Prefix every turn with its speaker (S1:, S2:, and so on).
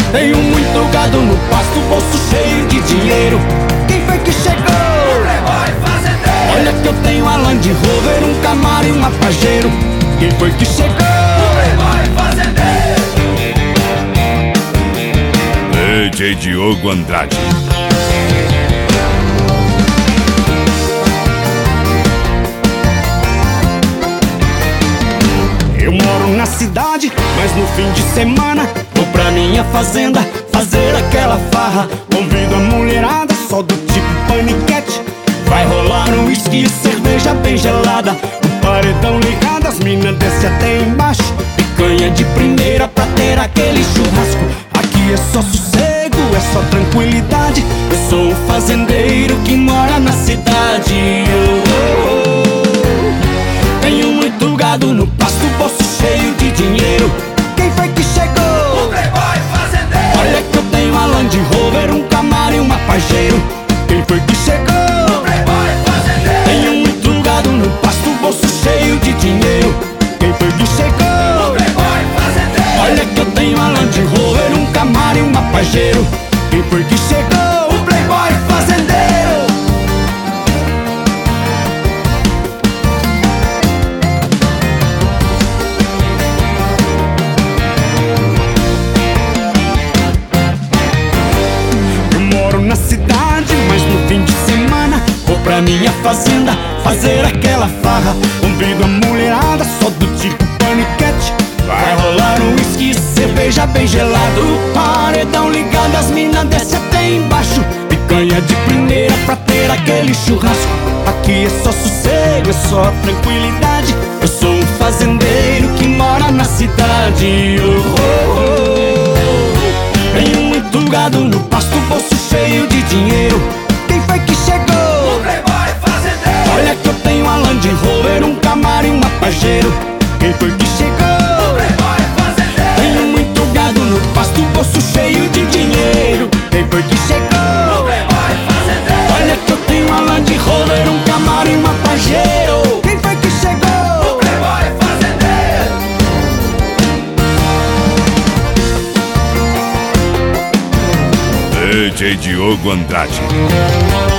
S1: Tenho muito gado no pasto, bolso cheio de dinheiro. Quem foi que chegou?
S2: O Playboy fazendeiro.
S1: Olha que eu tenho a Land Rover, um Camaro e uma Pajero. Quem foi que chegou?
S2: O Playboy fazendeiro.
S3: DJ Diogo Andrade.
S1: Eu moro na cidade, mas no fim de semana vou pra minha fazenda fazer aquela farra. Convido a mulherada, só do tipo paniquete. Vai rolar um whisky e cerveja bem gelada. O paredão ligado, as minas desce até embaixo. Picanha de primeira pra ter aquele churrasco. Aqui é só sossego, é só tranquilidade. Eu sou um fazendeiro que mora na cidade. Tenho muito gado no pasto, bolso cheio de dinheiro. Quem foi que chegou?
S2: O Playboy fazendeiro.
S1: Olha que eu tenho a Land Rover, um Camaro e uma Pajero. Quem foi que chegou?
S2: O Playboy fazendeiro.
S1: Tenho muito gado no pasto, bolso cheio de dinheiro. Quem foi que chegou?
S2: O Playboy fazendeiro.
S1: Olha que eu tenho a Land Rover, um Camaro e uma Pajero. Quem foi que chegou?
S2: O Playboy fazendeiro.
S1: Eu moro na cidade, mas no fim de semana vou pra minha fazenda fazer aquela farra. Convido a mulherada, só do tipo paniquete. Vai rolar um whisky e cerveja bem gelado. Paredão ligado, as minas desce até embaixo. Picanha de primeira pra ter aquele churrasco. Aqui é só sossego, é só tranquilidade. Eu sou um fazendeiro que mora na cidade. Tenho muito gado no pasto, bolso cheio de dinheiro. Quem foi que chegou?
S2: O Playboy fazendeiro.
S1: Olha que eu tenho a Land Rover, um Camaro e uma Pajero. Quem foi que chegou?
S2: O Playboy fazendeiro.
S1: Tenho muito gado no pasto, bolso cheio de dinheiro. Quem foi que
S2: O
S1: chegou?
S2: Playboy fazendeiro.
S1: Olha que eu tenho a Land Rover, um Camaro e uma Pajero. Quem foi que chegou?
S2: O Playboy fazendeiro.
S3: DJ Diogo Andrade.